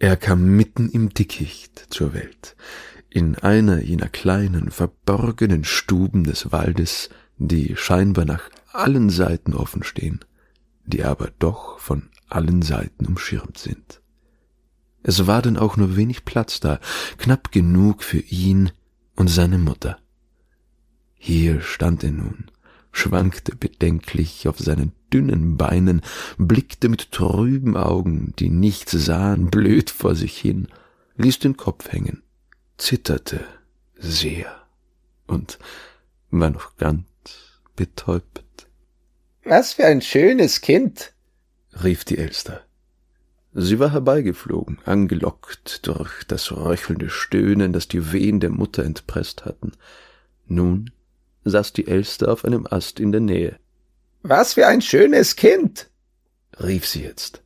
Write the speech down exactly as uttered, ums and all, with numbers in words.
Er kam mitten im Dickicht zur Welt, in einer jener kleinen, verborgenen Stuben des Waldes, die scheinbar nach allen Seiten offen stehen, die aber doch von allen Seiten umschirmt sind. Es war denn auch nur wenig Platz da, knapp genug für ihn und seine Mutter. Hier stand er nun, schwankte bedenklich auf seinen dünnen Beinen, blickte mit trüben Augen, die nichts sahen, blöd vor sich hin, ließ den Kopf hängen, zitterte sehr und war noch ganz betäubt. »Was für ein schönes Kind«, rief die Elster. Sie war herbeigeflogen, angelockt durch das röchelnde Stöhnen, das die Wehen der Mutter entpresst hatten. Nun saß die Elster auf einem Ast in der Nähe. »Was für ein schönes Kind«, rief sie jetzt.